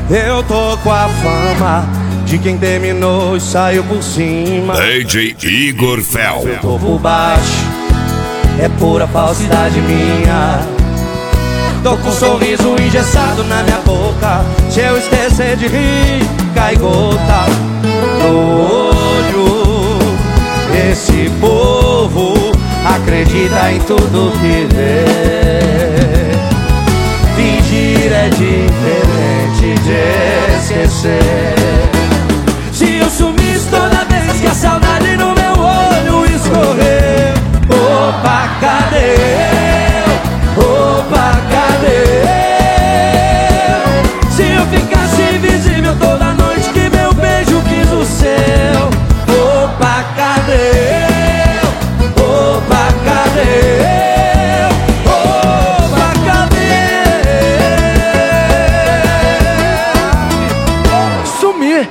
Eu tô com a fama de quem terminou e saiu por cima. DJ Igor Fel. Eu tô por baixo, é pura falsidade minha. Tô com um sorriso engessado na minha boca. Se eu esquecer de rir, cai gota no olho. Esse povo acredita em tudo que vê. Fingir é diferente de esquecer. Se eu sumisse toda vez que a saudade no meu olho escorrer, opa, cadê eu? Opa, cadê eu? Se eu ficasse invisível toda noite que meu beijo quis o seu, opa, cadê eu? Opa, cadê eu? Opa, cadê? Sumir.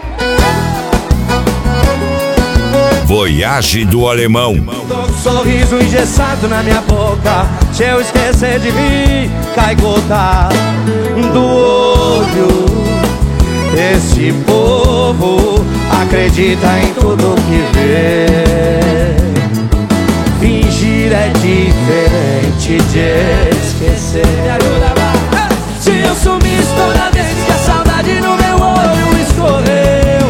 Voyage do Alemão. Tô com um sorriso engessado na minha boca. Se eu esquecer de rir, cai gota do olho. Esse povo acredita em tudo que vê. Fingir é diferente de esquecer. Me ajuda, vai. Se eu sumisse toda vez que a saudade no meu olho escorreu,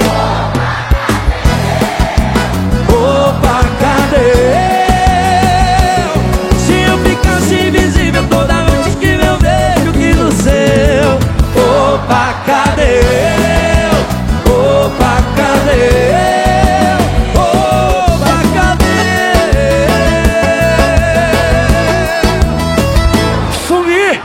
opa, cadê eu? Se eu ficasse invisível toda noite que meu beijo quis o seu, opa, cadê eu? Opa, cadê eu? Opa, cadê? Sumir.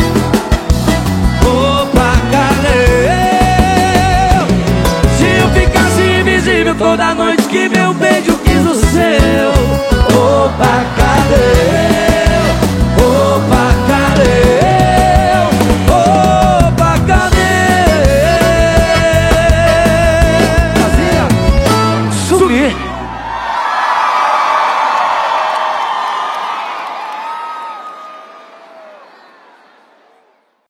Opa, cadê eu? Se eu ficasse invisível toda noite que meu beijo quis o seu, opa, cadê?